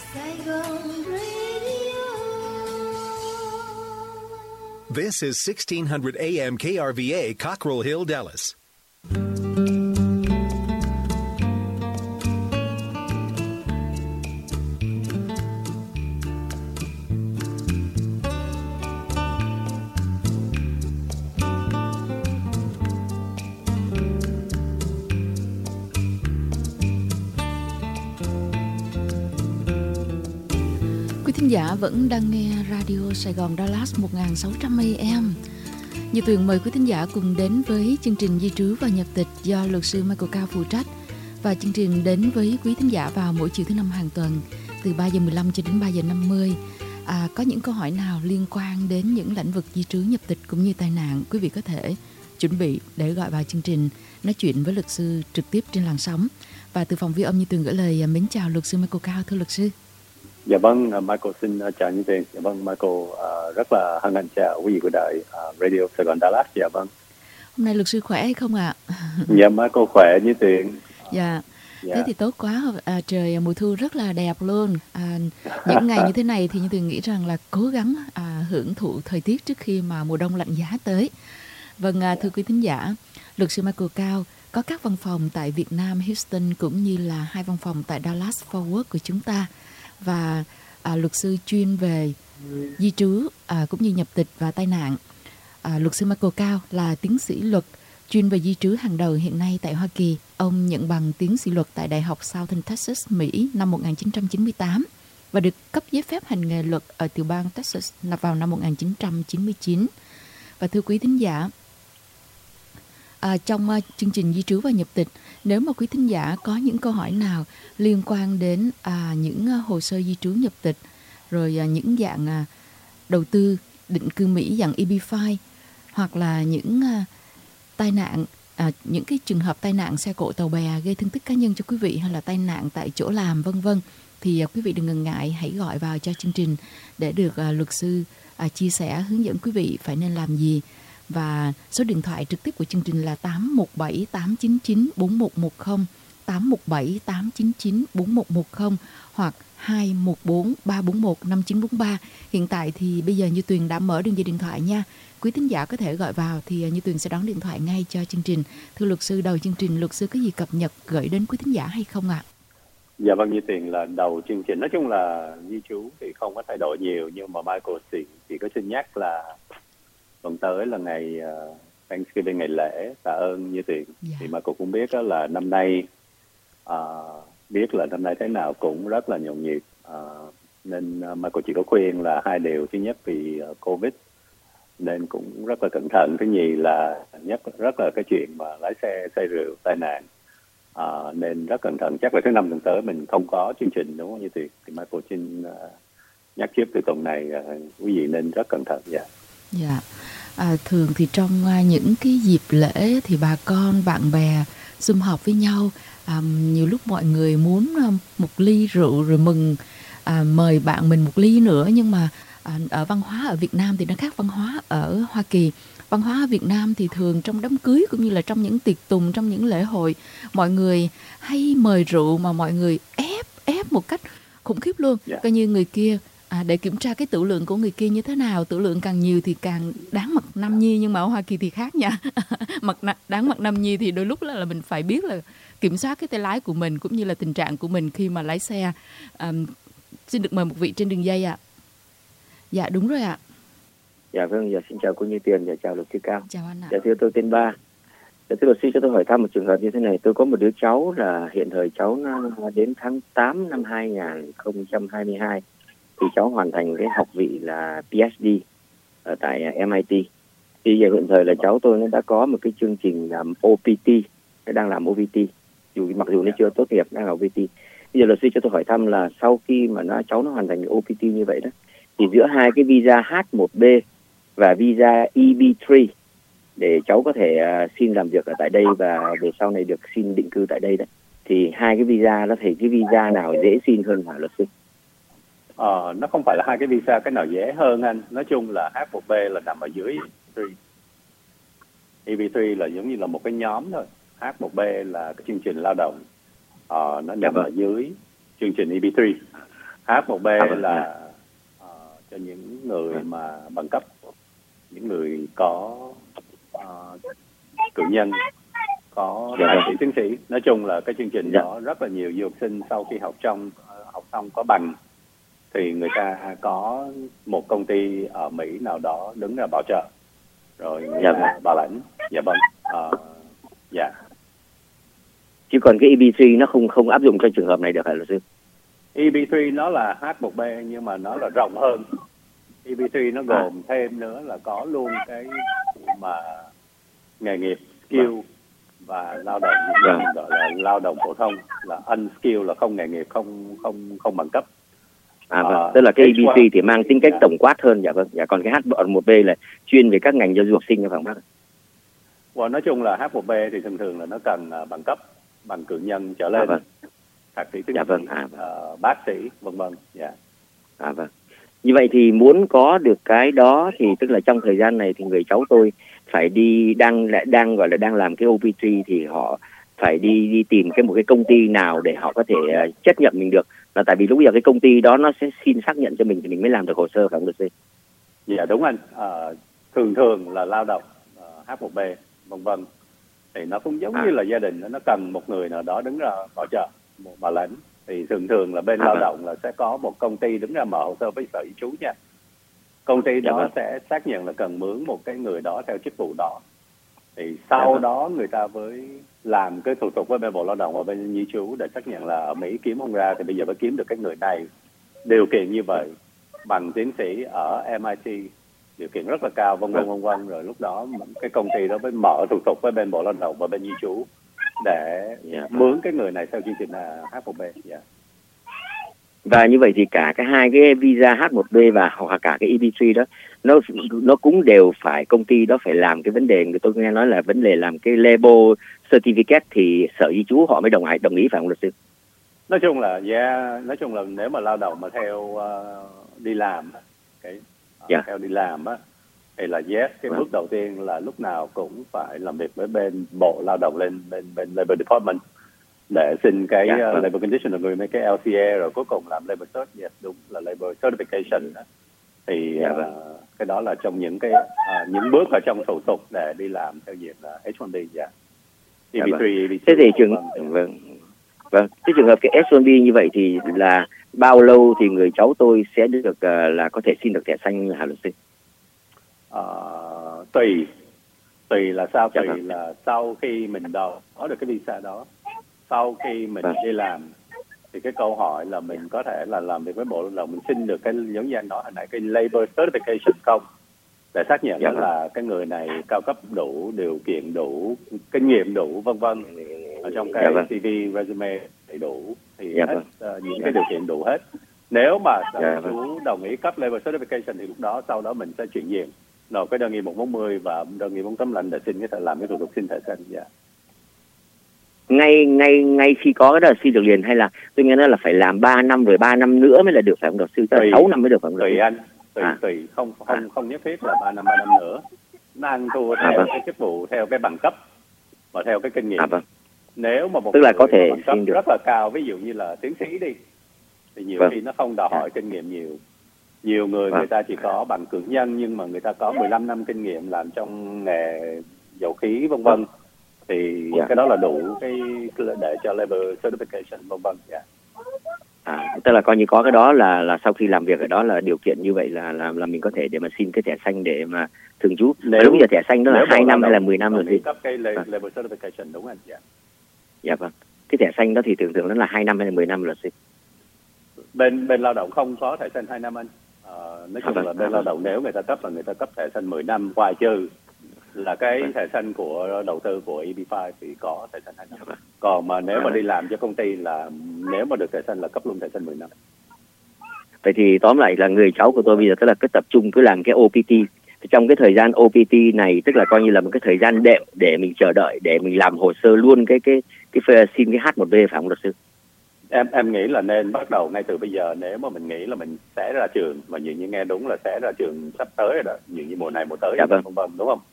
Saigon Radio. This is 1600 AM KRVA, Cockrell Hill, Dallas. Thính giả vẫn đang nghe Radio Sài Gòn Dallas 1600 AM. Như Tuyền mời quý thính giả cùng đến với chương trình Di trú và nhập tịch do luật sư Michael Cao phụ trách. Và chương trình đến với quý thính giả vào mỗi chiều thứ năm hàng tuần từ 3 giờ 15 cho đến 3 giờ 50. Có những câu hỏi nào liên quan đến những lĩnh vực di trú nhập tịch cũng như tai nạn, quý vị có thể chuẩn bị để gọi vào chương trình nói chuyện với luật sư trực tiếp trên làn sóng. Và từ phòng ghi âm Như Tuyền gửi lời mến chào luật sư Michael Cao. Thưa luật sư. Dạ vâng, Michael xin chào Như Tuyền. Dạ vâng, Michael rất là hân hạnh chào quý vị của đài Radio Sài Gòn Dallas. Dạ vâng. Hôm nay luật sư khỏe hay không ạ? Dạ Michael khỏe Như Tuyền. Dạ. Thế thì tốt quá. Trời mùa thu rất là đẹp luôn. Những ngày như thế này thì Như Tuyền nghĩ rằng là cố gắng hưởng thụ thời tiết trước khi mà mùa đông lạnh giá tới. Vâng, thưa quý thính giả, luật sư Michael Cao có các văn phòng tại Việt Nam, Houston cũng như là 2 văn phòng tại Dallas Fort Worth của chúng ta. Và luật sư chuyên về di trú cũng như nhập tịch và tai nạn. Luật sư Michael Cao là tiến sĩ luật chuyên về di trú hàng đầu hiện nay tại Hoa Kỳ. Ông nhận bằng tiến sĩ luật tại Đại học Southern Texas, Mỹ năm 1998 và được cấp giấy phép hành nghề luật ở tiểu bang Texas vào năm 1999. Và thưa quý thính giả, trong chương trình Di trú và nhập tịch, nếu mà quý thính giả có những câu hỏi nào liên quan đến những hồ sơ di trú nhập tịch, rồi những dạng đầu tư định cư Mỹ dạng EB-5, hoặc là những tai nạn, những cái trường hợp tai nạn xe cộ tàu bè gây thương tích cá nhân cho quý vị, hay là tai nạn tại chỗ làm vân vân, thì quý vị đừng ngần ngại, hãy gọi vào cho chương trình để được luật sư chia sẻ hướng dẫn quý vị phải nên làm gì. Và số điện thoại trực tiếp của chương trình là 817 899 4110, 817 899 4110 hoặc 214 341 5943. Hiện tại thì bây giờ Như Tuyền đã mở đường dây điện thoại nha. Quý thính giả có thể gọi vào thì Như Tuyền sẽ đón điện thoại ngay cho chương trình. Thưa luật sư, đầu chương trình luật sư có gì cập nhật gửi đến quý thính giả hay không ạ? Dạ vâng, Như Tuyền là đầu chương trình. Nói chung là di trú thì không có thay đổi nhiều, nhưng mà Michael thì có xin nhắc là tuần tới là ngày Thanksgiving, ngày lễ tạ ơn Như Tuyền. Thì mà cô cũng biết đó là năm nay biết là năm nay thế nào cũng rất là nhộn nhịp, nên mà cô chỉ có khuyên là 2 điều. Thứ nhất vì Covid nên cũng rất là cẩn thận. Thứ nhì là rất là cái chuyện mà lái xe say rượu tai nạn, nên rất cẩn thận. Chắc là thứ Năm tuần tới mình không có chương trình, đúng không Như Tuyền? Thì Michael xin nhắc trước từ tuần này quý vị nên rất cẩn thận. Dạ. Thường thì trong những cái dịp lễ thì bà con, bạn bè sum họp với nhau, nhiều lúc mọi người muốn một ly rượu rồi mừng, mời bạn mình một ly nữa. Nhưng mà ở văn hóa ở Việt Nam thì nó khác văn hóa ở Hoa Kỳ. Văn hóa ở Việt Nam thì thường trong đám cưới cũng như là trong những tiệc tùng, trong những lễ hội, mọi người hay mời rượu mà mọi người ép một cách khủng khiếp luôn. Coi như người kia để kiểm tra cái tửu lượng của người kia như thế nào. Tửu lượng càng nhiều thì càng đáng mặc nam nhi. Nhưng mà ở Hoa Kỳ thì khác nha. Đáng mặc nam nhi thì đôi lúc là mình phải biết là kiểm soát cái tay lái của mình cũng như là tình trạng của mình khi mà lái xe. Xin được mời một vị trên đường dây ạ. Dạ đúng rồi ạ. Dạ vâng, dạ xin chào cô Như Tuyền, dạ chào luật sư Cao. Chào anh ạ. Dạ thưa tôi tên Ba. Dạ thưa luật sư, cho tôi hỏi thăm một trường hợp như thế này. Tôi có một đứa cháu là hiện thời cháu nó đến tháng 8 năm 2022 thì cháu hoàn thành cái học vị là PhD ở tại MIT. Thì giờ hiện thời là cháu tôi nó đã có một cái chương trình làm OPT, nó đang làm OPT, mặc dù nó chưa tốt nghiệp, đang làm OPT. Bây giờ luật sư cho tôi hỏi thăm là sau khi mà cháu nó hoàn thành cái OPT như vậy đó, thì giữa 2 cái visa H1B và visa EB3 để cháu có thể xin làm việc ở tại đây và về sau này được xin định cư tại đây đó, thì 2 cái visa đó thì cái visa nào dễ xin hơn hả luật sư? Nó không phải là 2 cái visa cái nào dễ hơn anh. Nói chung là H1B là nằm ở dưới EB3. EB3 là giống như là một cái nhóm thôi. H1B là cái chương trình lao động, nó nằm ở dưới chương trình EB3. H1B vâng, là cho những người mà bằng cấp, những người có cử nhân, có Dạ thạc vâng. sĩ, tiến sĩ. Nói chung là cái chương trình Dạ. đó rất là nhiều du học sinh sau khi học xong có bằng thì người ta có một công ty ở Mỹ nào đó đứng ra bảo trợ, rồi người Dạ ta vâng. bảo lãnh. Dạ vâng. Dạ. Chứ còn cái EB3 nó không áp dụng cho trường hợp này được hả luật sư? EB3 nó là H1B nhưng mà nó là rộng hơn. EB3 nó gồm thêm nữa là có luôn cái mà nghề nghiệp, skill và lao động, Vâng. gọi là lao động phổ thông, là unskilled, là không nghề nghiệp, không bằng cấp. Vâng. Tức là cái EB3 thì mang tính cách tổng quát hơn. Dạ vâng. Dạ, còn cái H1B là chuyên về các ngành cho du học sinh, phải không bác? Nói chung là H1B thì thường là nó cần bằng cấp, bằng cử nhân trở lên, vâng. thạc sĩ, tiến Dạ sĩ, vâng. bác sĩ, vân vân. Dạ. Vâng. Như vậy thì muốn có được cái đó thì tức là trong thời gian này thì người cháu tôi phải đi đang gọi là đang làm cái OPT thì họ phải đi tìm một cái công ty nào để họ có thể chấp nhận mình được, là tại vì lúc bây giờ cái công ty đó nó sẽ xin xác nhận cho mình thì mình mới làm được hồ sơ, phải không luật sư? Dạ đúng anh. Thường là lao động H1B vân vân thì nó cũng giống như là gia đình, nó cần một người nào đó đứng ra bảo trợ, một bảo lãnh, thì thường là bên lao động là sẽ có một công ty đứng ra mở hồ sơ với sở di trú nha. Công ty đó sẽ xác nhận là cần mướn một cái người đó theo chức vụ đó, thì sau đó người ta mới làm cái thủ tục với bên Bộ Lao động và bên di trú để xác nhận là ở Mỹ kiếm không ra thì bây giờ phải kiếm được cái người này, điều kiện như vậy, bằng tiến sĩ ở MIT, điều kiện rất là cao, vân vân, rồi lúc đó cái công ty đó mới mở thủ tục với bên Bộ Lao động và bên di trú để mướn cái người này theo chương trình là H1B. Và như vậy thì cả cái hai cái visa H1B và hoặc cả cái EB3 đó nó cũng đều phải, công ty đó phải làm cái vấn đề, người tôi nghe nói là vấn đề làm cái label certificate thì sở di trú họ mới đồng ý, phải không luật sư? Nói chung là nếu mà lao động mà theo đi làm theo đi làm á thì là cái bước đầu tiên là lúc nào cũng phải làm việc với bên Bộ Lao động, lên bên Labor Department để xin cái Labor Condition Agreement, cái LCA, rồi cuối cùng làm Labor Cert, đúng là Labor Certification đó. Thì cái đó là trong những cái những bước ở trong thủ tục để đi làm theo diện là H1B. EB3, EB2. Thế thì cái trường hợp cái H1B như vậy thì là bao lâu thì người cháu tôi sẽ được là có thể xin được thẻ xanh hả luật sư? Tùy là sao? Tùy là sau khi mình có được cái visa đó, sau khi mình đi làm thì cái câu hỏi là mình có thể là làm việc với Bộ Lao động, mình xin được cái giống như anh nói hồi nãy, cái Labor Certification không, để xác nhận là cái người này cao cấp đủ, điều kiện đủ, kinh nghiệm đủ, vân vân, ở trong cái CV, resume đầy đủ thì hết những cái điều kiện đủ hết. Nếu mà chú đồng ý cấp Labor Certification thì lúc đó sau đó mình sẽ chuyển diện nộp cái đơn nghị 140 và đơn nghị 485 để xin làm cái thủ tục xin thẻ xanh. Ngay khi có cái đó xin được liền, hay là tôi nghe nói là phải làm 3 năm rồi 3 năm nữa mới là được, phải không luật sư? 6 năm mới được, phải không? Tùy anh, tùy không nhất thiết là 3 năm nữa. Nó ăn thua theo cái chức vụ, theo cái bằng cấp và theo cái kinh nghiệm. Nếu mà một tức là có thể bằng cấp xin được rất là cao, ví dụ như là tiến sĩ đi, thì nhiều khi nó không đòi hỏi kinh nghiệm nhiều. Nhiều người người ta chỉ có bằng cử nhân nhưng mà người ta có 15 năm kinh nghiệm làm trong nghề dầu khí vân vân, thì cái đó là đủ cái để cho Labor Certification vân vân. Tức là coi như có cái đó là sau khi làm việc ở đó là điều kiện như vậy là mình có thể để mà xin cái thẻ xanh để mà thường trú. Nếu bây giờ thẻ xanh đó là 2 năm hay là 10 năm rồi thì cấp cái Labor Certification, đúng anh? Dạ vâng. Cái thẻ xanh đó thì thường nó là 2 năm hay là 10 năm rồi xin? Bên lao động không có thẻ xanh 2 năm anh. Nói chung là bên lao động nếu người ta cấp là người ta cấp thẻ xanh 10 năm, ngoài trừ là cái thẻ xanh của đầu tư của EB5 thì có thẻ xanh 2 năm. Còn mà nếu mà đi làm cho công ty là nếu mà được thẻ xanh là cấp luôn thẻ xanh 10 năm. Vậy thì tóm lại là người cháu của tôi bây giờ tức là cứ tập trung cứ làm cái OPT. Trong cái thời gian OPT này tức là coi như là một cái thời gian đệm để mình chờ đợi để mình làm hồ sơ luôn cái xin cái H1B, phải không luật sư? Em nghĩ là nên bắt đầu ngay từ bây giờ. Nếu mà mình nghĩ là mình sẽ ra trường, mà dường như nghe đúng là sẽ ra trường sắp tới rồi đó, dường như mùa này mùa tới, vân vân, đúng không?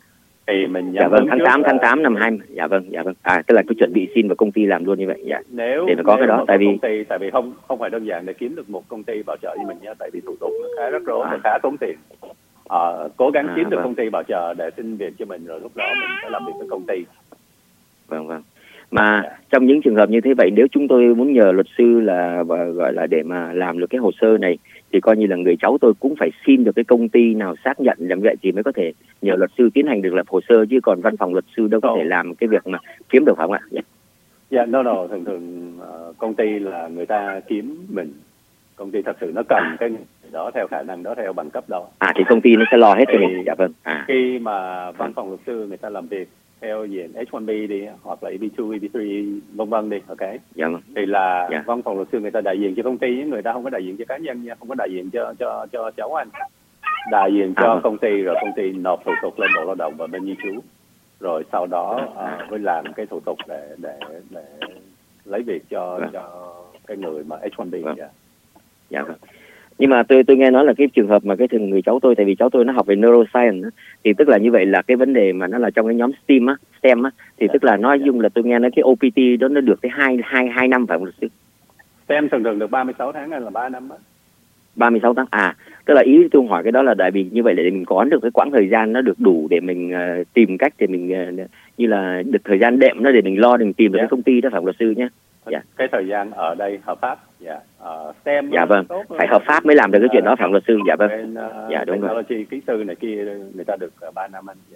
Thì mình Dạ vâng, tháng 8 năm 20. Dạ vâng. Tức là cứ chuẩn bị xin vào công ty làm luôn như vậy. Dạ. Nếu để mà có cái đó, tại vì công ty, tại vì không phải đơn giản để kiếm được một công ty bảo trợ như mình nhé, tại vì thủ tục nó khá rắc rối và khá tốn tiền. Cố gắng kiếm được công ty bảo trợ để xin việc cho mình, rồi lúc đó mình sẽ làm việc với công ty. Vâng. Mà trong những trường hợp như thế vậy, nếu chúng tôi muốn nhờ luật sư là gọi là để mà làm được cái hồ sơ này, thì coi như là người cháu tôi cũng phải xin được cái công ty nào xác nhận làm vậy thì mới có thể nhờ luật sư tiến hành được lập hồ sơ, chứ còn văn phòng luật sư đâu có thể làm cái việc mà kiếm được, phải không ạ? Dạ, thường công ty là người ta kiếm mình, công ty thật sự nó cần cái đó theo khả năng đó, theo bằng cấp đó. Thì công ty nó sẽ lo hết cho mình. Dạ vâng. Khi mà văn phòng luật sư người ta làm việc theo diện H1B đi, hoặc là EB2, EB3 vân vân đi, ok. Dạ vâng. Thì là văn phòng luật sư người ta đại diện cho công ty, người ta không có đại diện cho cá nhân nha, không có đại diện cho cháu anh, đại diện cho công ty, rồi công ty nộp thủ tục lên Bộ Lao động và bên di trú, rồi sau đó mới làm cái thủ tục để lấy việc cho cái người mà H1B. Dạ vâng. Nhưng mà tôi nghe nói là cái trường hợp mà cái người cháu tôi, tại vì cháu tôi nó học về neuroscience thì tức là như vậy là cái vấn đề mà nó là trong cái nhóm STEM á, thì tức là nói chung là tôi nghe nói cái OPT đó nó được tới 2 năm, phải không luật sư? STEM thường được 36 tháng hay là 3 năm á? 36 tháng. Tức là ý tôi hỏi cái đó là tại vì như vậy để mình có được cái quãng thời gian nó được đủ để mình tìm cách để mình như là được thời gian đệm nó để mình lo để mình tìm được cái công ty đó, phải không luật sư nhé? Cái thời gian ở đây hợp pháp. STEM. Dạ vâng, phải hợp pháp mới làm được cái chuyện đó, phải không luật sư? Dạ vâng. Đúng rồi. Technology, kỹ sư này kia người ta được 3 năm anh.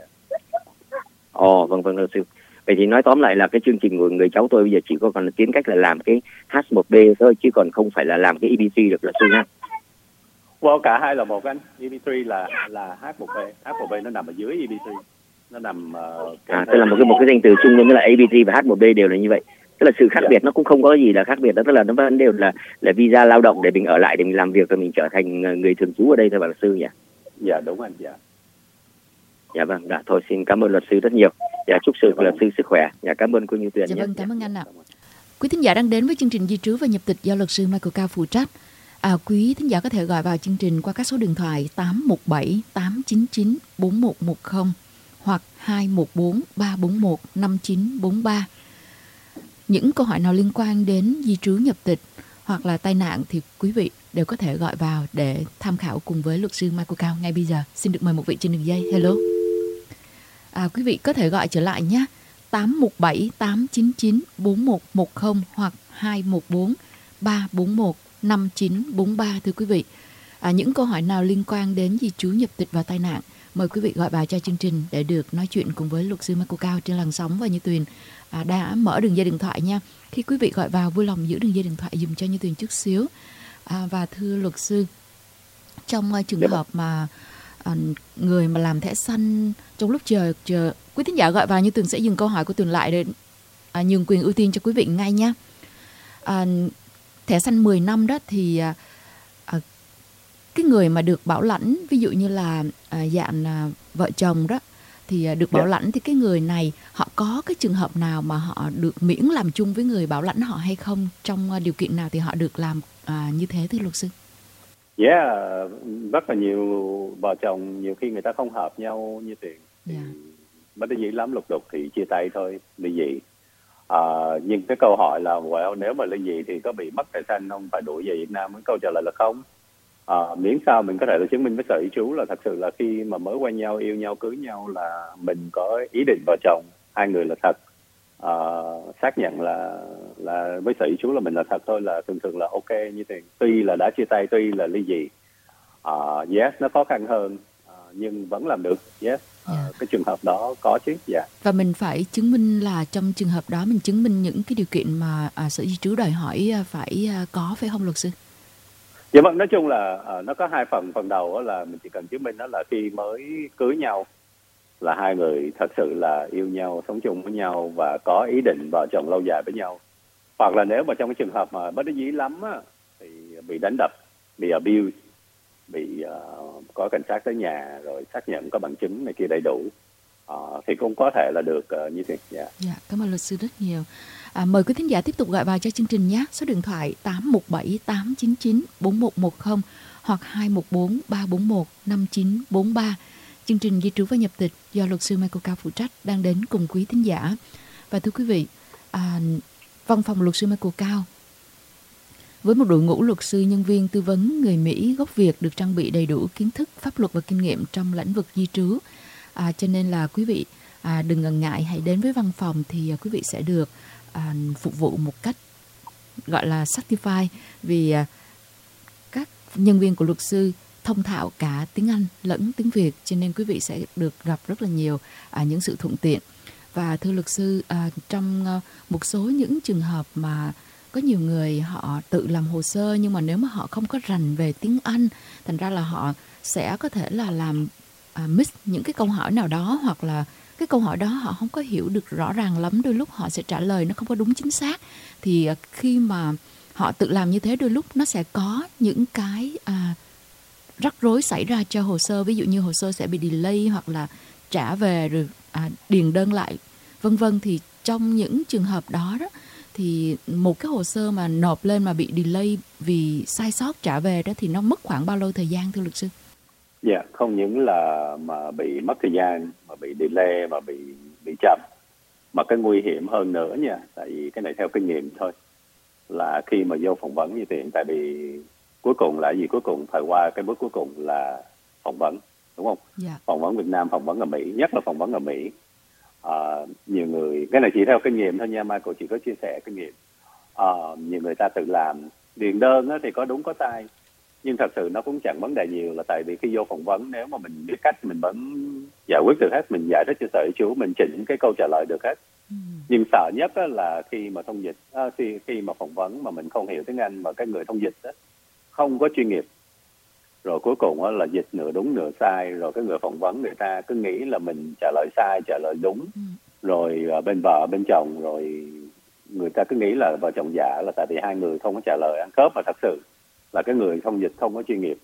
Vâng luật sư. Vậy thì nói tóm lại là cái chương trình của người cháu tôi bây giờ chỉ có còn tiến cách là làm cái H1B thôi, chứ còn không phải là làm cái EB3 được luật sư nha. Cả hai là một anh. EB3 là H1B. H1B nó nằm ở dưới EB3. Nó nằm tức là một cái danh từ chung luôn, tức là EB3 và H1B đều là như vậy. Tức là sự khác biệt nó cũng không có gì là khác biệt đó, tức là nó vẫn đều là visa lao động để mình ở lại, để mình làm việc và mình trở thành người thường trú ở đây thôi, luật sư nhỉ? Dạ đúng anh. Dạ vâng. Thôi xin cảm ơn luật sư rất nhiều. Chúc luật sư sức khỏe. Cảm ơn cô Như Tuyền. Dạ vâng, cảm ơn anh ạ. Quý thính giả đang đến với chương trình Di trú và nhập tịch do luật sư Michael Cao phụ trách. Quý thính giả có thể gọi vào chương trình qua các số điện thoại 817 899 4110 hoặc 214 341 5943. Những câu hỏi nào liên quan đến di trú nhập tịch hoặc là tai nạn thì quý vị đều có thể gọi vào để tham khảo cùng với luật sư Michael Cao ngay bây giờ. Xin được mời một vị trên đường dây. Hello. Quý vị có thể gọi trở lại nhé. 817 899 4110 hoặc 214 341 5943 thưa quý vị. Những câu hỏi nào liên quan đến di trú nhập tịch và tai nạn, mời quý vị gọi vào cho chương trình để được nói chuyện cùng với luật sư Michael Cao trên làn sóng. Và Như Tuyền đã mở đường dây điện thoại nha. Khi quý vị gọi vào, vui lòng giữ đường dây điện thoại dùm cho Như Tuyền chút xíu. Và thưa luật sư, trong trường hợp mà người mà làm thẻ xanh trong lúc chờ quý thính giả gọi vào, Như Tuyền sẽ dừng câu hỏi của Tuyền lại để nhường quyền ưu tiên cho quý vị ngay nha. Thẻ xanh 10 năm đó thì cái người mà được bảo lãnh, ví dụ như là dạng vợ chồng đó thì được bảo lãnh, thì cái người này họ có cái trường hợp nào mà họ được miễn làm chung với người bảo lãnh họ hay không? Trong điều kiện nào thì họ được làm như thế thưa luật sư? Rất là nhiều vợ chồng nhiều khi người ta không hợp nhau như tiền, bất đắc dĩ lắm, lục đục thì chia tay thôi, ly dị. Nhưng cái câu hỏi là nếu mà ly dị thì có bị mất thẻ xanh không, phải đuổi về Việt Nam? Câu trả lời là không. Miễn sao mình có thể là chứng minh với sở di trú là thật sự là khi mà mới quen nhau, yêu nhau, cưới nhau là mình có ý định vợ chồng, hai người là thật. Xác nhận là với sở di trú là mình là thật thôi, là thường là ok như thế. Tuy là đã chia tay, tuy là ly dị, nó khó khăn hơn, nhưng vẫn làm được. Cái trường hợp đó có chứ. Và mình phải chứng minh là trong trường hợp đó mình chứng minh những cái điều kiện mà sở di trú đòi hỏi phải có, phải không luật sư? Dạ vâng, nói chung là nó có hai phần. Phần đầu đó là mình chỉ cần chứng minh đó là khi mới cưới nhau là hai người thật sự là yêu nhau, sống chung với nhau và có ý định vợ chồng lâu dài với nhau. Hoặc là nếu mà trong cái trường hợp mà bất đắc dĩ lắm á, thì bị đánh đập, bị abuse, bị có cảnh sát tới nhà rồi xác nhận có bằng chứng này kia đầy đủ, thì cũng có thể là được như thế. Cảm ơn luật sư rất nhiều. Mời quý thính giả tiếp tục gọi vào cho chương trình nhé. Số điện thoại 817 899 4110 hoặc 214 341 5943. Chương trình Di trú và nhập tịch do luật sư Michael Cao phụ trách đang đến cùng quý thính giả. Và thưa quý vị, văn phòng luật sư Michael Cao với một đội ngũ luật sư nhân viên tư vấn người Mỹ gốc Việt được trang bị đầy đủ kiến thức, pháp luật và kinh nghiệm trong lĩnh vực di trú. Cho nên là quý vị đừng ngần ngại, hãy đến với văn phòng thì quý vị sẽ được phục vụ một cách gọi là certified, vì các nhân viên của luật sư thông thạo cả tiếng Anh lẫn tiếng Việt, cho nên quý vị sẽ được gặp rất là nhiều những sự thuận tiện. Và thưa luật sư, trong một số những trường hợp mà có nhiều người họ tự làm hồ sơ, nhưng mà nếu mà họ không có rành về tiếng Anh, thành ra là họ sẽ có thể là làm miss những cái câu hỏi nào đó, hoặc là cái câu hỏi đó họ không có hiểu được rõ ràng lắm, đôi lúc họ sẽ trả lời nó không có đúng chính xác. Thì khi mà họ tự làm như thế, đôi lúc nó sẽ có những cái rắc rối xảy ra cho hồ sơ, ví dụ như hồ sơ sẽ bị delay hoặc là trả về rồi điền đơn lại vân vân. Thì trong những trường hợp đó thì một cái hồ sơ mà nộp lên mà bị delay vì sai sót trả về đó thì nó mất khoảng bao lâu thời gian thưa luật sư? Dạ, không những là mà bị mất thời gian, mà bị delay, mà bị chậm, mà cái nguy hiểm hơn nữa nha, tại vì cái này theo kinh nghiệm thôi, là khi mà vô phỏng vấn như tiền, tại vì cuối cùng là gì, cuối cùng phải qua cái bước cuối cùng là phỏng vấn, đúng không? Yeah. Phỏng vấn Việt Nam, phỏng vấn ở Mỹ, nhất là phỏng vấn ở Mỹ. Nhiều người, cái này chỉ theo kinh nghiệm thôi nha, Michael chỉ có chia sẻ kinh nghiệm. Nhiều người ta tự làm điền đơn thì có đúng có sai, nhưng thật sự nó cũng chẳng vấn đề nhiều, là tại vì khi vô phỏng vấn, nếu mà mình biết cách, mình vẫn giải quyết được hết, mình giải thích cho sở di trú, mình chỉnh cái câu trả lời được hết. Nhưng sợ nhất là khi mà thông dịch, khi mà phỏng vấn mà mình không hiểu tiếng Anh, mà cái người thông dịch không có chuyên nghiệp, rồi cuối cùng là dịch nửa đúng nửa sai, rồi cái người phỏng vấn người ta cứ nghĩ là mình trả lời sai, trả lời đúng, rồi bên vợ bên chồng, rồi người ta cứ nghĩ là vợ chồng giả, là tại vì hai người không có trả lời ăn khớp, mà thật sự là cái người thông dịch không có chuyên nghiệp.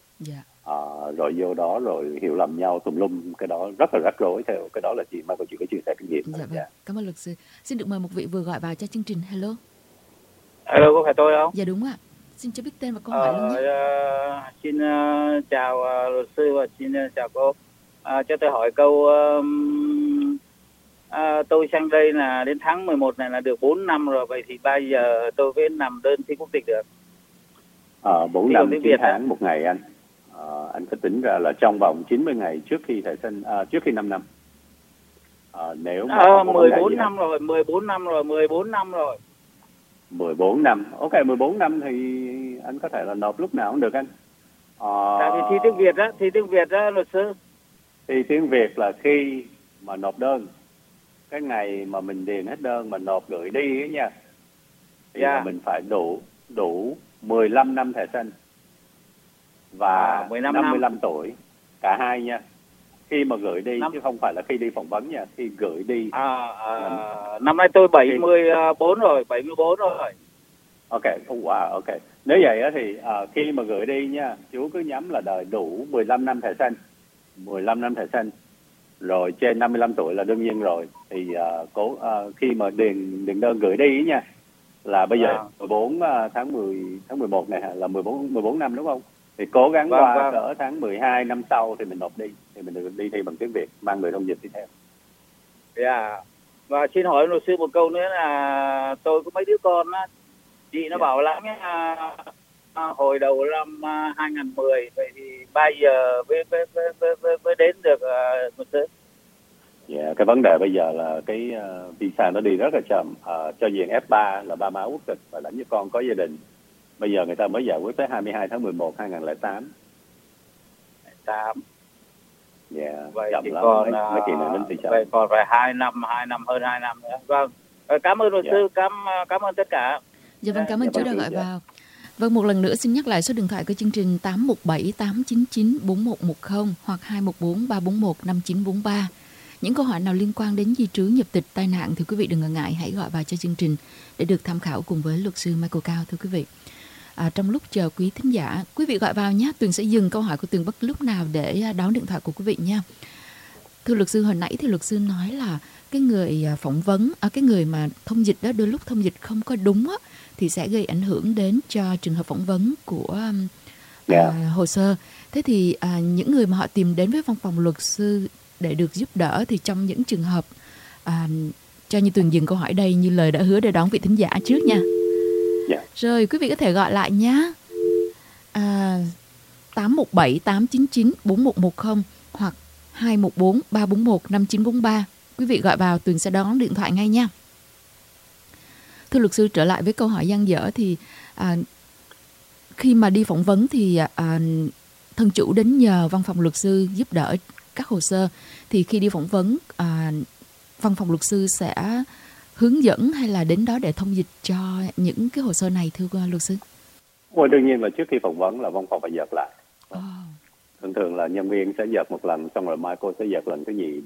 Rồi vô đó rồi hiểu lầm nhau tùm lum, cái đó rất là rắc rối. Theo cái đó là chị Michael chỉ có chia sẻ kinh nghiệm. Dạ. Cảm ơn luật sư. Xin được mời một vị vừa gọi vào cho chương trình. Hello. Hello, có phải tôi không? Dạ đúng ạ. Xin cho biết tên và câu hỏi luôn nhé. Xin chào luật sư và xin chào cô. Cho tôi hỏi câu, tôi sang đây là đến tháng 11 này là được 4 năm rồi, vậy thì bây giờ tôi mới nằm đơn xin quốc tịch được? 4 năm 9 tháng 1 ngày anh. Anh có tính ra là trong vòng 90 ngày trước khi thẻ sinh, trước khi 5 năm. Nếu mà 14 năm rồi, 14 năm rồi, 14 năm rồi. 14 năm. Ok, 14 năm thì anh có thể là nộp lúc nào cũng được anh. Tại vì thi tiếng Việt đó luật sư. Thi tiếng Việt là khi mà nộp đơn, cái ngày mà mình điền hết đơn mà nộp gửi đi ấy nha, thì là mình phải đủ 15 năm thẻ xanh và 55 tuổi, cả hai nha. Khi mà gửi đi chứ không phải là khi đi phỏng vấn nha, khi gửi đi. Năm nay tôi 74 rồi, 74 rồi. Ok, wow, ok. Nếu vậy thì khi mà gửi đi nha, chú cứ nhắm là đời đủ 15 năm thẻ xanh. 15 năm thẻ xanh. Rồi trên 55 tuổi là đương nhiên rồi. Thì khi mà điền đơn gửi đi nha, là bây giờ 14 tháng 11 này là 14 năm đúng không? Thì cố gắng qua cỡ tháng 12 năm sau thì mình nộp đi, thì mình được đi thi bằng tiếng Việt, mang người thông dịch đi theo. Và xin hỏi luật sư một câu nữa là tôi có mấy đứa con á, chị nó bảo lắm hồi đầu năm 2010, vậy thì bây giờ mới đến được luật sư? Cái vấn đề bây giờ là cái visa nó đi rất là chậm. Cho diện F3 là ba má quốc tịch và lãnh với con có gia đình. Bây giờ người ta mới giải quyết tới 22 tháng 11 2008. Vậy chậm thì lắm. còn mấy kỳ này đến thì chậm. vậy còn phải 2 năm hơn 2 năm nữa. Vâng. Cảm ơn luật sư, cảm ơn tất cả. Dạ vâng, cảm ơn chú đã gọi vào. Vâng, một lần nữa xin nhắc lại số điện thoại của chương trình 817 899 4110 hoặc 214 341 5943. Những câu hỏi nào liên quan đến di trú, nhập tịch, tai nạn thì quý vị đừng ngần ngại, hãy gọi vào cho chương trình để được tham khảo cùng với luật sư Michael Cao thưa quý vị. Trong lúc chờ quý thính giả, quý vị gọi vào nhé. Tuyền sẽ dừng câu hỏi của Tuyền bất cứ lúc nào để đón điện thoại của quý vị nha. Thưa luật sư, hồi nãy thì luật sư nói là cái người phỏng vấn, cái người mà thông dịch đó, đôi lúc thông dịch không có đúng á, thì sẽ gây ảnh hưởng đến cho trường hợp phỏng vấn của hồ sơ. Thế thì những người mà họ tìm đến với văn phòng luật sư để được giúp đỡ thì trong những trường hợp cho Như Tường dừng câu hỏi đây như lời đã hứa để đón vị thính giả trước nha. Rồi quý vị có thể gọi lại nhé. 817 899 4110 hoặc 214 341 5943. Quý vị gọi vào, Tường sẽ đón điện thoại ngay nha. Thưa luật sư, trở lại với câu hỏi dang dở thì khi mà đi phỏng vấn thì thân chủ đến nhờ văn phòng luật sư giúp đỡ các hồ sơ, thì khi đi phỏng vấn văn phòng luật sư sẽ hướng dẫn hay là đến đó để thông dịch cho những cái hồ sơ này, thưa luật sư? Đương nhiên là trước khi phỏng vấn là văn phòng phải dợt lại. Thường là nhân viên sẽ dợt một lần, xong rồi Michael sẽ dợt lần thứ nhì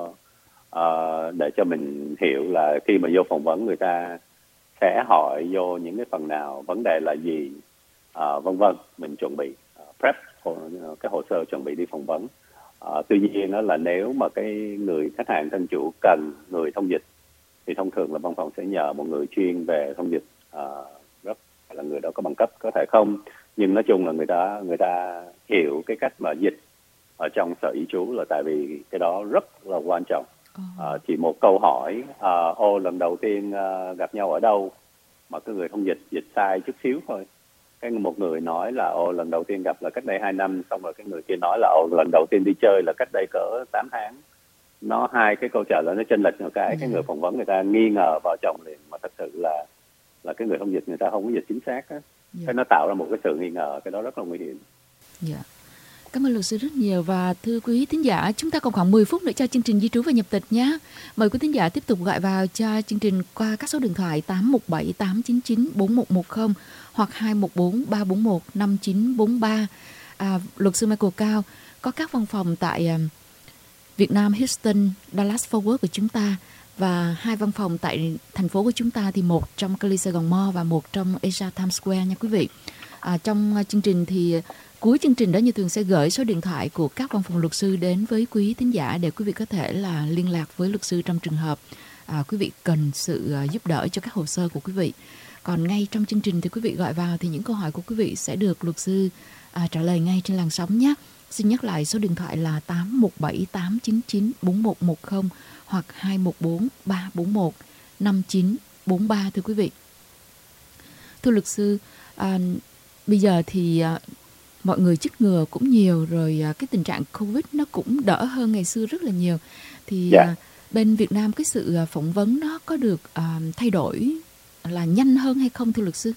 để cho mình hiểu là khi mà vô phỏng vấn người ta sẽ hỏi vô những cái phần nào, vấn đề là gì, vân vân. Mình chuẩn bị prep cái hồ sơ chuẩn bị đi phỏng vấn. Tuy nhiên đó là nếu mà cái người khách hàng thân chủ cần người thông dịch thì thông thường là văn phòng sẽ nhờ một người chuyên về thông dịch, rất là người đó có bằng cấp có thể không, nhưng nói chung là người ta hiểu cái cách mà dịch ở trong sở y trú, là tại vì cái đó rất là quan trọng. Chỉ một câu hỏi lần đầu tiên gặp nhau ở đâu mà cái người thông dịch sai chút xíu thôi, cái một người nói là lần đầu tiên gặp là cách đây 2 năm, xong rồi cái người kia nói là lần đầu tiên đi chơi là cách đây cỡ 8 tháng. Nó hai cái câu trả lời nó chênh lệch một cái người phỏng vấn người ta nghi ngờ vào chồng liền, mà thật sự là cái người thông dịch người ta không có dịch chính xác á. Cái nó tạo ra một cái sự nghi ngờ, cái đó rất là nguy hiểm. Cảm ơn luật sư rất nhiều. Và thưa quý thính giả, chúng ta còn khoảng 10 phút nữa cho chương trình di trú và nhập tịch nhé. Mời quý thính giả tiếp tục gọi vào cho chương trình qua các số điện thoại 817 899 4110 hoặc 214 341 5943. Luật sư Michael Cao có các văn phòng tại Việt Nam, Houston, Dallas Fort Worth của chúng ta, và 2 văn phòng tại thành phố của chúng ta, thì một trong Cali Sài Gòn Mall và một trong Asia Times Square nha quý vị. Trong chương trình thì cuối chương trình đó Như Tường sẽ gửi số điện thoại của các văn phòng luật sư đến với quý thính giả để quý vị có thể là liên lạc với luật sư trong trường hợp quý vị cần sự giúp đỡ cho các hồ sơ của quý vị. Còn ngay trong chương trình thì quý vị gọi vào thì những câu hỏi của quý vị sẽ được luật sư trả lời ngay trên làn sóng nhé. Xin nhắc lại số điện thoại là 817 899 4110 hoặc 214 341 5943 thưa quý vị. Thưa luật sư, bây giờ thì mọi người chích ngừa cũng nhiều rồi, cái tình trạng Covid nó cũng đỡ hơn ngày xưa rất là nhiều. Thì bên Việt Nam cái sự phỏng vấn nó có được thay đổi là nhanh hơn hay không thưa luật sư?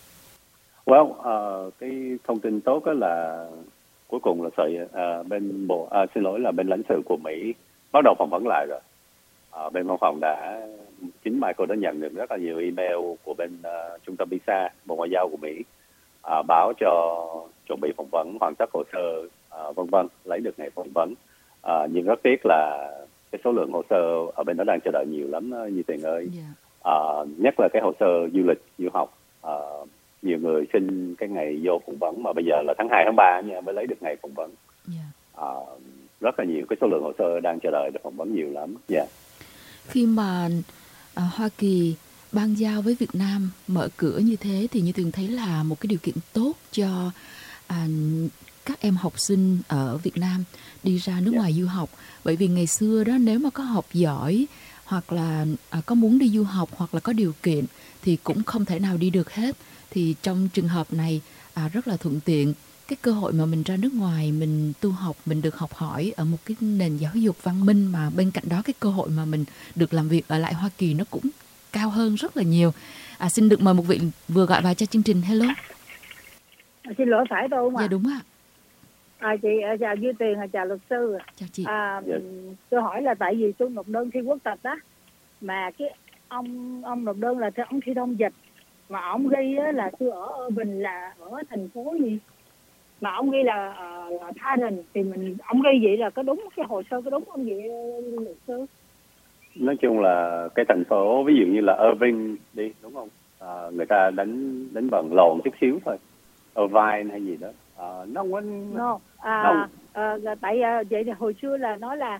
Cái thông tin tốt đó là cuối cùng là bên bên lãnh sự của Mỹ bắt đầu phỏng vấn lại rồi. Bên văn phòng chính Michael đã nhận được rất là nhiều email của bên trung tâm visa Bộ Ngoại giao của Mỹ báo cho chuẩn bị phỏng vấn, hoàn tất hồ sơ, vân vân, lấy được ngày phỏng vấn. Nhưng rất tiếc là cái số lượng hồ sơ ở bên đó đang chờ đợi nhiều lắm Như Tiền ơi. Nhất là cái hồ sơ du lịch, du học, nhiều người xin cái ngày vô phỏng vấn mà bây giờ là tháng 2, tháng 3 nha mới lấy được ngày phỏng vấn. Rất là nhiều, cái số lượng hồ sơ đang chờ đợi được phỏng vấn nhiều lắm. Khi mà Hoa Kỳ ban giao với Việt Nam mở cửa như thế thì Như Tường thấy là một cái điều kiện tốt cho các em học sinh ở Việt Nam đi ra nước ngoài du học. Bởi vì ngày xưa đó, nếu mà có học giỏi hoặc là có muốn đi du học hoặc là có điều kiện thì cũng không thể nào đi được hết. Thì trong trường hợp này rất là thuận tiện. Cái cơ hội mà mình ra nước ngoài mình tu học, mình được học hỏi ở một cái nền giáo dục văn minh, mà bên cạnh đó cái cơ hội mà mình được làm việc ở lại Hoa Kỳ nó cũng cao hơn rất là nhiều. Xin được mời một vị vừa gọi vào cho chương trình. Hello. Xin lỗi, phải tôi không ạ? Dạ đúng ạ. Chị chào Duy Tiền, chào luật sư. Chào chị. Tôi hỏi là tại vì tôi nộp đơn thi quốc tịch á, mà cái ông nộp đơn là ông thi thông dịch, mà ông ghi là tôi ở Bình là ở thành phố gì, mà ông ghi là Thailand, thì ông ghi vậy là có đúng cái hồ sơ có đúng không vậy luật sư? Nói chung là cái thành phố ví dụ như là Irving đi, đúng không? Người ta đánh bằng lộn chút xíu thôi, Irvine hay gì đó. Nó không có tại vậy thì hồi xưa là nói là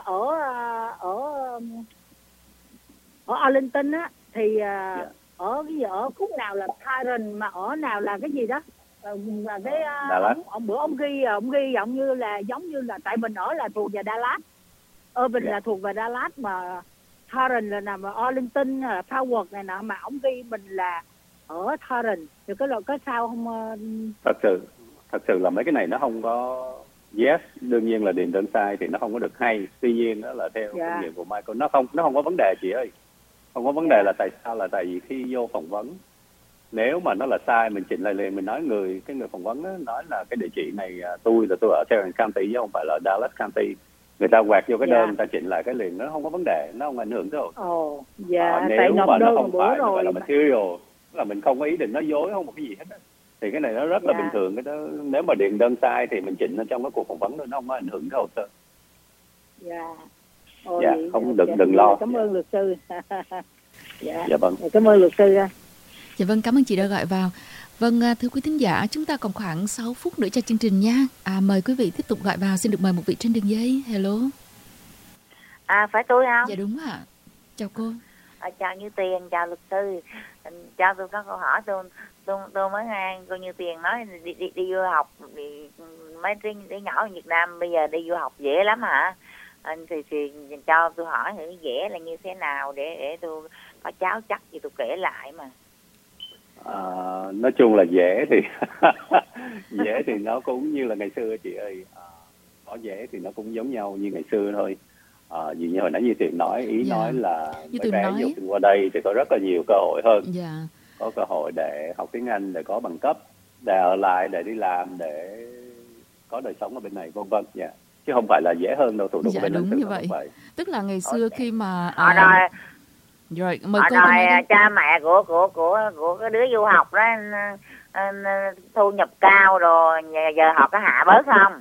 ở Arlington á thì ở cái gì, ở khúc nào là Thailand mà ở nào là cái gì đó, Và cái Dallas. ông bữa ông ghi giống như là tại mình ở là thuộc về Dallas, Irving là thuộc về Dallas, mà Torrance là nằm ở Arlington, Howard này nọ, mà ông ghi mình là ở Torrance. Thì có sao không? Thật sự là mấy cái này nó không có yes, đương nhiên là điền đơn sai thì nó không có được hay. Tuy nhiên đó là theo kinh nghiệm của Michael, nó không có vấn đề chị ơi. Không có vấn đề là tại sao, là tại vì khi vô phỏng vấn, nếu mà nó là sai mình chỉnh lại liền, mình nói người phỏng vấn đó, nói là cái địa chỉ này tôi ở Tarrant County chứ không phải là Dallas County. Người ta quẹt vô cái đơn, người ta chỉnh lại cái liền, nó không có vấn đề, nó không ảnh hưởng tới hồ sơ. Nếu mà nó không phải là material, là mình không có ý định nói dối, không một cái gì hết đó, thì cái này nó rất là bình thường. Cái đó nếu mà điền đơn sai thì mình chỉnh nó trong cái cuộc phỏng vấn, nó không có ảnh hưởng tới hồ sơ. Không đừng lo. Cảm ơn luật sư. Dạ vâng. Cảm ơn luật sư. Dạ vâng, cảm ơn chị đã gọi vào. Vâng, thưa quý thính giả, chúng ta còn khoảng 6 phút nữa cho chương trình nha. Mời quý vị tiếp tục gọi vào. Xin được mời một vị trên đường dây. Hello. Phải tôi không? Dạ đúng ạ. Chào cô. Chào Như Tiền, chào luật sư. Cho tôi có câu hỏi, tôi mới nghe cô Như Tiền nói đi du học, mấy đứa nhỏ ở Việt Nam bây giờ đi du học dễ lắm hả? Thì cho tôi hỏi thử dễ là như thế nào để tôi có cháu chắc thì tôi kể lại mà. Nói chung là dễ thì dễ thì nó cũng như là ngày xưa chị ơi. Có dễ thì nó cũng giống nhau như ngày xưa thôi. Vì như hồi nãy Như Tiền nói, nói là mấy bé du học qua đây thì có rất là nhiều cơ hội hơn. Có cơ hội để học tiếng Anh, để có bằng cấp, để ở lại, để đi làm, để có đời sống ở bên này, vân vân. Chứ không phải là dễ hơn đâu, thủ tục bên đúng như vậy. Tức là ngày xưa khi mà rồi mời cô cha mẹ của cái đứa du học đó thu nhập cao rồi, giờ họ có hạ bớt không?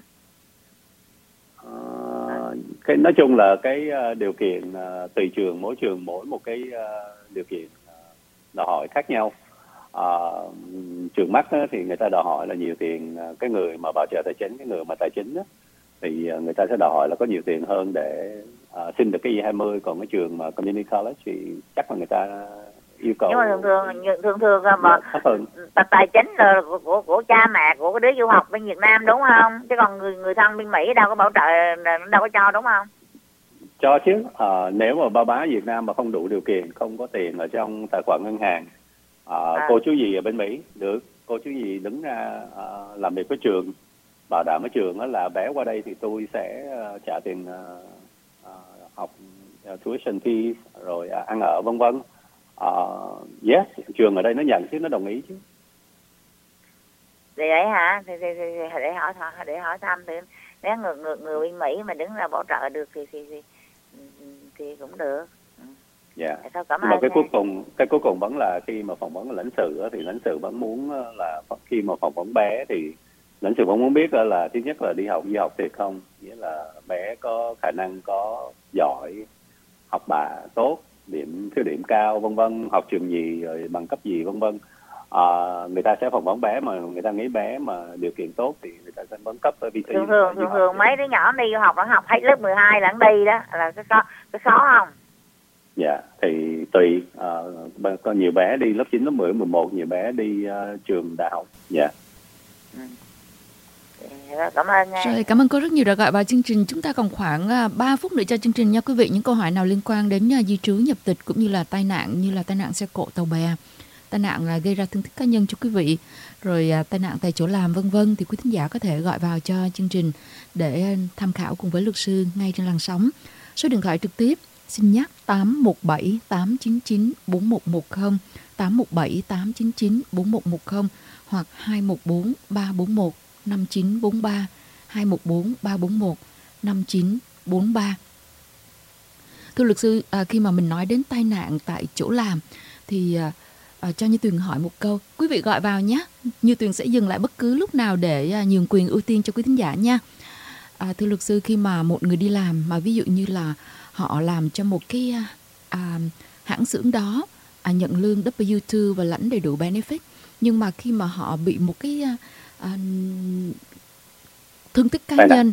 Nói chung là cái điều kiện tùy trường, mỗi một cái điều kiện đòi hỏi khác nhau. Trường Mắt thì người ta đòi hỏi là nhiều tiền, cái người mà bảo trợ tài chính, cái người mà tài chính đó, thì người ta sẽ đòi hỏi là có nhiều tiền hơn để xin được cái E20. Còn cái trường mà community college thì chắc là người ta yêu cầu. Nhưng mà thường mà tài chính là của cha mẹ của cái đứa du học bên Việt Nam đúng không? Chứ còn người thân bên Mỹ đâu có bảo trợ, đâu có cho đúng không? Cho chứ. Nếu mà ba bá Việt Nam mà không đủ điều kiện, không có tiền ở trong tài khoản ngân hàng, cô chú gì ở bên Mỹ được, cô chú gì đứng ra làm việc với trường, bảo đảm với trường đó là bé qua đây thì tôi sẽ trả tiền học tuition fee rồi ăn ở vân vân. Yes, trường ở đây nó nhận chứ, nó đồng ý chứ. Vậy hả? Thì để hỏi thăm thì nếu người bên Mỹ mà đứng ra bảo trợ được thì cũng được. Nhưng mà cái cuối cùng vẫn là khi mà phỏng vấn lãnh sự thì lãnh sự vẫn muốn là khi mà phỏng vấn bé thì lãnh sự vẫn muốn biết là thứ nhất là đi học thiệt không, nghĩa là bé có khả năng, có giỏi, học bạ tốt, thiếu điểm cao vân vân, học trường gì rồi bằng cấp gì vân vân. Người ta sẽ phỏng vấn bé mà người ta nghĩ bé mà điều kiện tốt thì người ta sẽ vấn cấp ở visa. Thường mấy đứa nhỏ đi du học nó học hết lớp 12 là nó đi đó, là cái khó không? Dạ, thì tùy. Có nhiều bé đi lớp 9, lớp 10, 11, nhiều bé đi trường đại học. Dạ. Cảm ơn. Rồi, cảm ơn cô rất nhiều đã gọi vào chương trình. Chúng ta còn khoảng 3 phút nữa cho chương trình nha quý vị. Những câu hỏi nào liên quan đến di trú nhập tịch cũng như là tai nạn xe cộ tàu bè, tai nạn gây ra thương tích cá nhân cho quý vị, rồi tai nạn tại chỗ làm vân vân, thì quý thính giả có thể gọi vào cho chương trình để tham khảo cùng với luật sư ngay trên làn sóng. Số điện thoại trực tiếp xin nhắc 817 899 4110, 817 899 4110 hoặc 214 341 5943, 214 341 5943. Thưa luật sư, khi mà mình nói đến tai nạn tại chỗ làm thì cho Như Tuyền hỏi một câu. Quý vị gọi vào nhé. Như Tuyền sẽ dừng lại bất cứ lúc nào để nhường quyền ưu tiên cho quý thính giả nha. Thưa luật sư, khi mà một người đi làm mà ví dụ như là họ làm cho một cái hãng xưởng đó, nhận lương W2 và lãnh đầy đủ benefit, nhưng mà khi mà họ bị một cái thương tích cá nhân,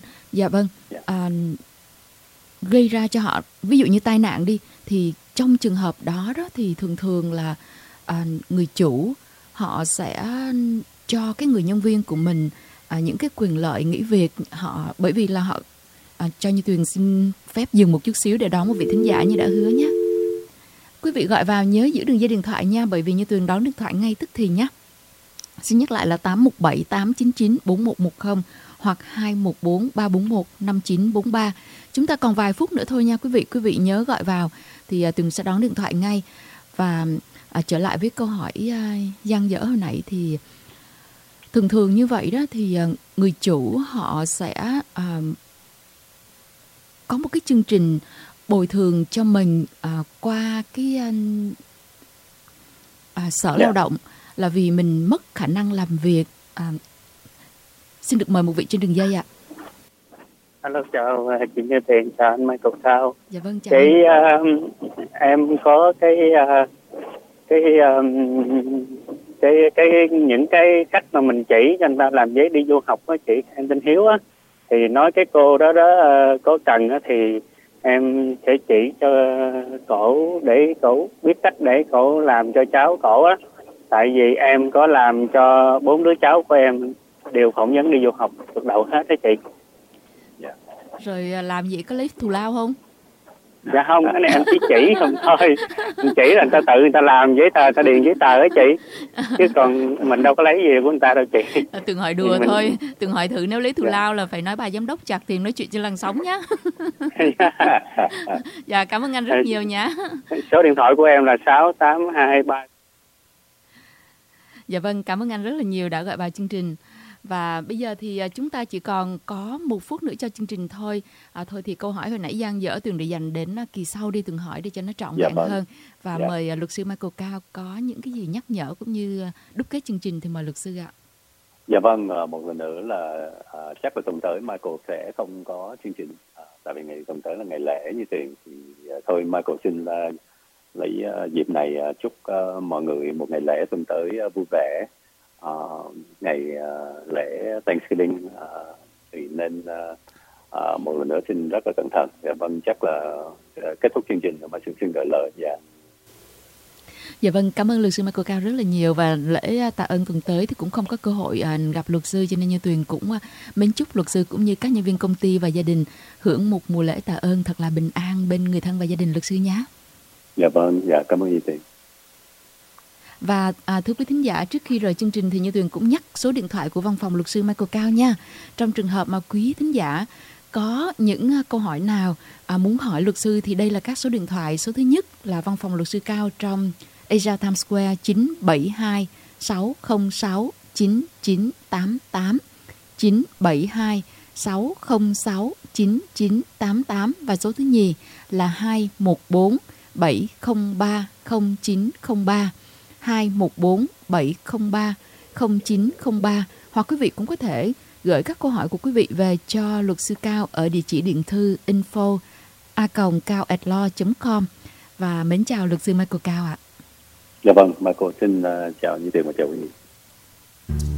gây ra cho họ ví dụ như tai nạn đi, thì trong trường hợp đó thì thường là người chủ họ sẽ cho cái người nhân viên của mình những cái quyền lợi nghỉ việc, bởi vì là họ cho Như Tuyền xin phép dừng một chút xíu để đón một vị thính giả như đã hứa nhé. Quý vị gọi vào nhớ giữ đường dây điện thoại nha, bởi vì Như Tuyền đón điện thoại ngay tức thì nhé. Xin nhắc lại là 817 899 4110 hoặc 214 341 5943. Chúng ta còn vài phút nữa thôi nha quý vị. Quý vị nhớ gọi vào thì Tuyền sẽ đón điện thoại ngay. Và trở lại với câu hỏi dang dở hồi nãy thì thường như vậy đó thì người chủ họ sẽ có một cái chương trình bồi thường cho mình qua cái sở lao động, là vì mình mất khả năng làm việc. Xin được mời một vị trên đường dây ạ. Hello, chào chị Như Tiền, chào anh Michael Cao. Dạ vâng, chào chị. Em có những cái cách mà mình chỉ cho anh ta làm giấy đi du học á chị, em tên Hiếu á, thì nói cái cô đó có cần á thì em sẽ chỉ cho cổ để cổ biết cách để cổ làm cho cháu cổ á. Tại vì em có làm cho 4 đứa cháu của em đều phỏng vấn đi du học được đậu hết đó chị. Rồi làm gì có lấy thù lao không? Dạ không, cái này em chỉ không thôi. Mình chỉ là người ta tự người ta làm giấy tờ, người ta điền giấy tờ đó chị. Chứ còn mình đâu có lấy gì của người ta đâu chị. Tường hỏi đùa thôi. Tường hỏi thử nếu lấy thù lao là phải nói bà giám đốc chặt tiền nói chuyện trên làn sóng nhá. Dạ, cảm ơn anh rất nhiều nhá. Số điện thoại của em là 6823. Dạ vâng, cảm ơn anh rất là nhiều đã gọi vào chương trình. Và bây giờ thì chúng ta chỉ còn có 1 phút nữa cho chương trình thôi. Thôi thì câu hỏi hồi nãy dang dở Tường để dành đến kỳ sau đi, Tường hỏi để cho nó trọn vẹn hơn. Và mời luật sư Michael Cao có những cái gì nhắc nhở cũng như đúc kết chương trình thì mời luật sư ạ. Dạ vâng, một lần nữa là chắc là tuần tới Michael sẽ không có chương trình. Tại vì ngày tuần tới là ngày lễ Như Tiền. Thì thôi Michael xin lấy dịp này chúc mọi người một ngày lễ tuần tới vui vẻ. Ngày lễ Thanksgiving thì nên một lần nữa xin rất là cẩn thận. Vâng, chắc là kết thúc chương trình mà xin gửi lời. Dạ vâng, cảm ơn luật sư Michael Cao rất là nhiều. Và lễ tạ ơn tuần tới thì cũng không có cơ hội gặp luật sư, cho nên Như Tuyền cũng mến chúc luật sư cũng như các nhân viên công ty và gia đình hưởng một mùa lễ tạ ơn thật là bình an bên người thân và gia đình luật sư nhé. Dạ vâng, dạ cảm ơn Như Tuyền. Và thưa quý thính giả, trước khi rời chương trình thì Như Tuyền cũng nhắc số điện thoại của văn phòng luật sư Michael Cao nha. Trong trường hợp mà quý thính giả có những câu hỏi nào muốn hỏi luật sư thì đây là các số điện thoại. Số thứ nhất là văn phòng luật sư Cao trong Asia Times Square 972 606 9988 972 606 9988 và số thứ nhì là 214 703 0903 214 703 0903. Hoặc quý vị cũng có thể gửi các câu hỏi của quý vị về cho luật sư Cao ở địa chỉ điện thư info@cao@law.com. Và mến chào luật sư Michael Cao ạ. Dạ vâng, Michael xin chào Như Tiền và chào quý vị.